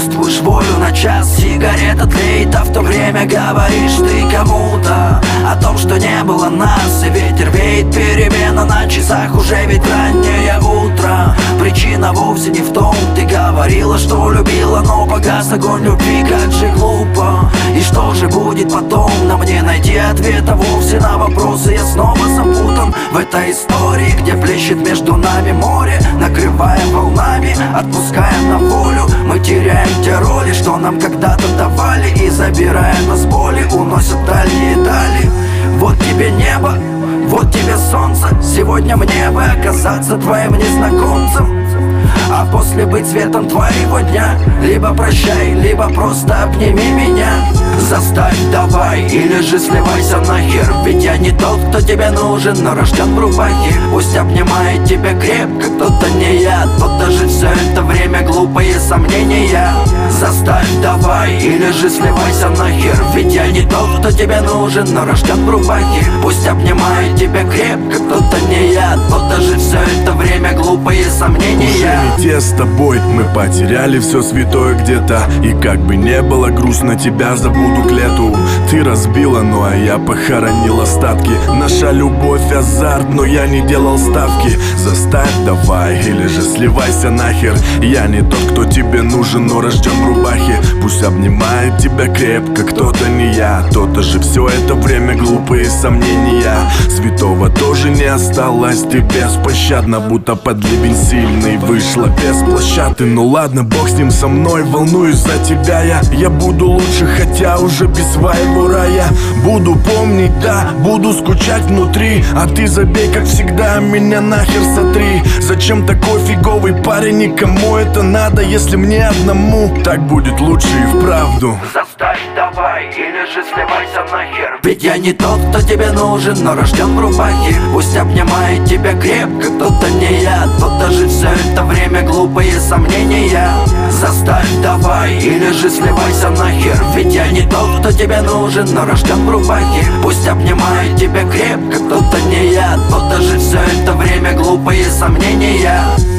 чувствуешь волю на час. Сигарета тлеет, а в то время говоришь ты кому-то о том, что не было нас. И ветер веет, перемена на часах, уже ведь раннее утро. Причина вовсе не в том, ты говорила, что любила, но погас огонь любви, как же глупо. И что же будет потом? На мне найти ответа вовсе на вопросы. Я снова запутан в этой истории, где плещет между нами море, накрывая волнами, отпуская на волю. Мы теряем те роли, что нам когда-то давали, и забирая нас боли, уносят дальние дали. Вот тебе небо, вот тебе солнце. Сегодня мне бы оказаться твоим незнакомцем, а после быть светом твоего дня. Либо прощай, либо просто обними меня. Заставь давай, или же сливайся нахер. Ведь я не тот, кто тебе нужен, но рожден в рубахе. Пусть обнимает тебя крепко кто-то, не я. Тот даже все это время глупые сомнения. Заставь давай, или же сливайся нахер. Ведь я не тот, кто тебе нужен, но рожден в рубахе. Пусть обнимает тебя крепко кто-то, не я. Тот даже все это время глупые сомнения. Уже не те с тобой, мы потеряли все святое где-то. И как бы не было грустно, тебя забуду к лету. Ты разбила, ну а я похоронил остатки. Наша любовь азарт, но я не делал ставки. Заставь давай, или же сливайся нахер. Я не тот, кто тебе нужен, но рожден в рубахе. Пусть обнимает тебя крепко кто-то, не я. То-то же все это время глупые сомнения. Святого тоже не осталось, ты беспощадна, будто под ливень сильный вышла без площадки. Ну ладно, бог с ним, со мной, волнуюсь за тебя я буду лучше, хотя уже без своего рая. Буду помнить, да, буду скучать внутри. А ты забей, как всегда, меня нахер сотри. Зачем такой фиговый парень, никому это надо, если мне одному так будет лучше и вправду. Заставь давай, или же сливайся нахер. Ведь я не тот, кто тебе нужен, но рожден в рубахе. Пусть обнимает тебя крепко кто-то, не я. Тот даже все это время глупые сомнения. Заставь давай, или же сливайся нахер. Ведь я не тот, кто тебе нужен, но рожден в рубахе. Пусть обнимает тебя крепко кто-то, не я. Тот даже все это время глупые сомнения.